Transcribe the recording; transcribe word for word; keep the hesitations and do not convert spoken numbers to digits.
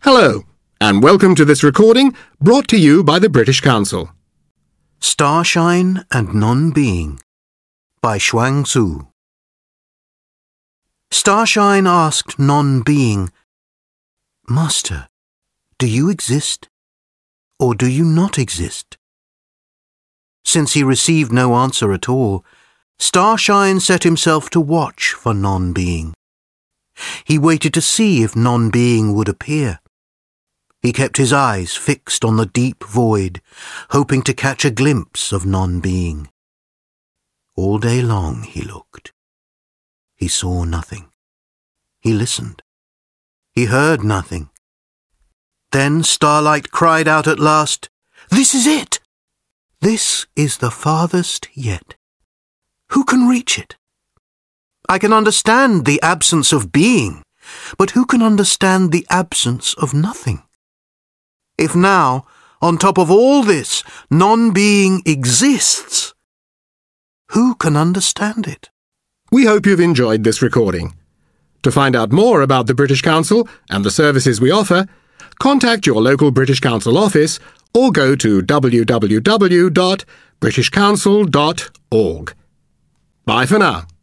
Hello, and welcome to this recording brought to you by the British Council. Starshine and Non-Being by Shuang Tzu. Starshine asked Non-Being, "Master, do you exist, or do you not exist?" Since he received no answer at all, Starshine set himself to watch for Non-Being. He waited to see if Non-Being would appear. He kept his eyes fixed on the deep void, hoping to catch a glimpse of Non-Being. All day long he looked. He saw nothing. He listened. He heard nothing. Then Starlight cried out at last, "This is it! This is the farthest yet. Who can reach it? I can understand the absence of being, but who can understand the absence of nothing? If now, on top of all this, non-being exists, who can understand it?" We hope you've enjoyed this recording. To find out more about the British Council and the services we offer, contact your local British Council office or go to w w w dot british council dot org. Bye for now.